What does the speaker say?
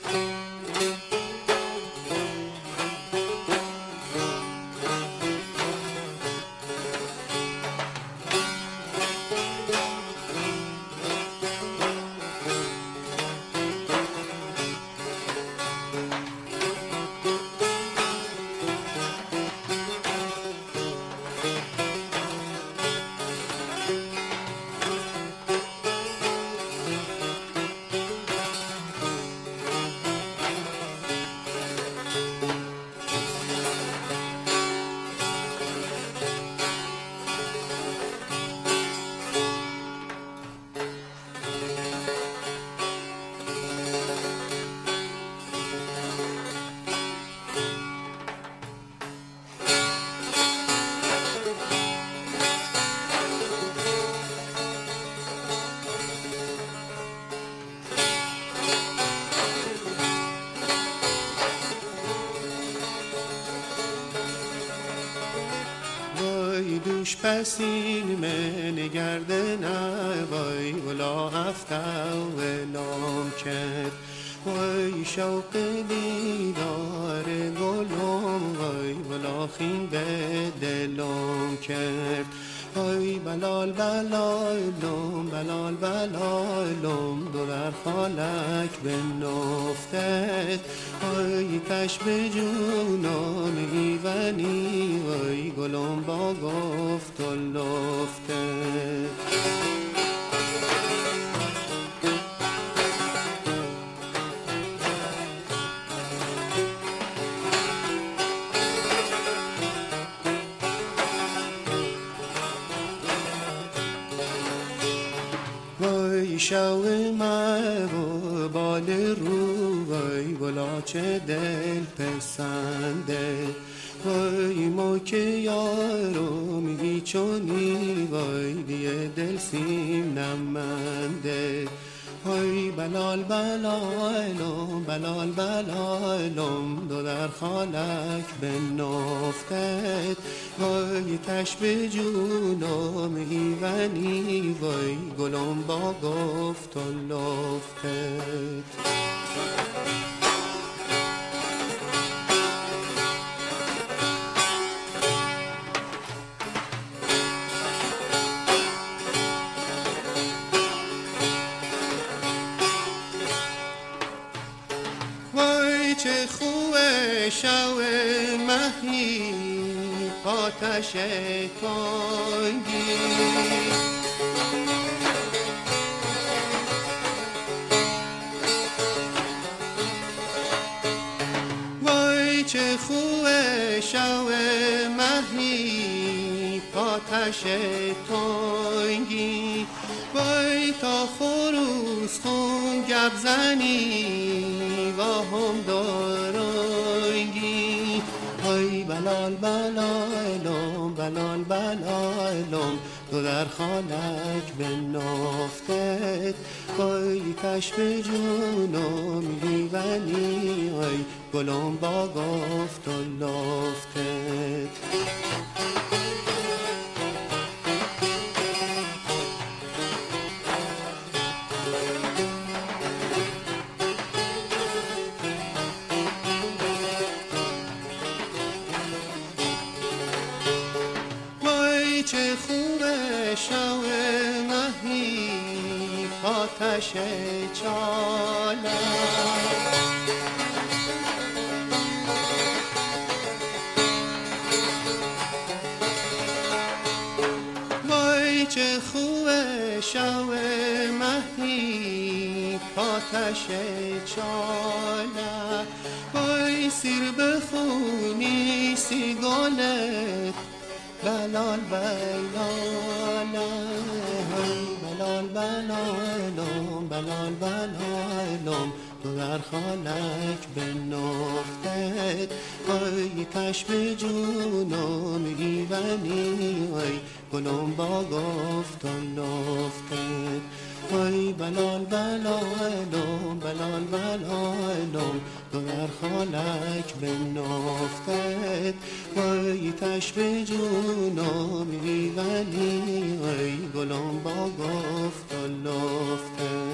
دوش پسین من گردنه وای ولا هفته ولام کرد وای شوق دیدار گلم وای ولا خین به دلم کرد وای بلال بلالم بلال بلالم دو در خالک بنفتد وای کش به جونم ایونی وای گلم با گفت و لفتد وای شوق و بال رو وای بلا چه دل پسنده وای ما که یارو میگی چونی وای دیه دل سیم نمنده وای بلال بلالم بلال بلالم دو در خالک بنفتد وای کش به جونم ایونی وای گلم با گفت و لفتد چه خوبه شو مهی آتش تنگی وای چه خوبه شو مهی آتش تنگی وای تا خروس خون گب زنی و هم دارنگی وای بلال بلالم بلال بلالم دو در خالک بنفتد وای کش به جونم ایونی وای گلم با گفت و لفتد چه خوبه شو مهی آتش چاله وای چه خوبه شو مهی آتش چاله وای سیر بخونی سیگالت بلال بلال بلال بلالم بلال بلالم تو در خالک بنفتد وای کش به جونم ایونی وای گلم با گفت و لفتد وای بلال بلالم بلال بلالم تو در خالک بنفتد وای کش به جونم ایونی وای گلم با گفت و لفتد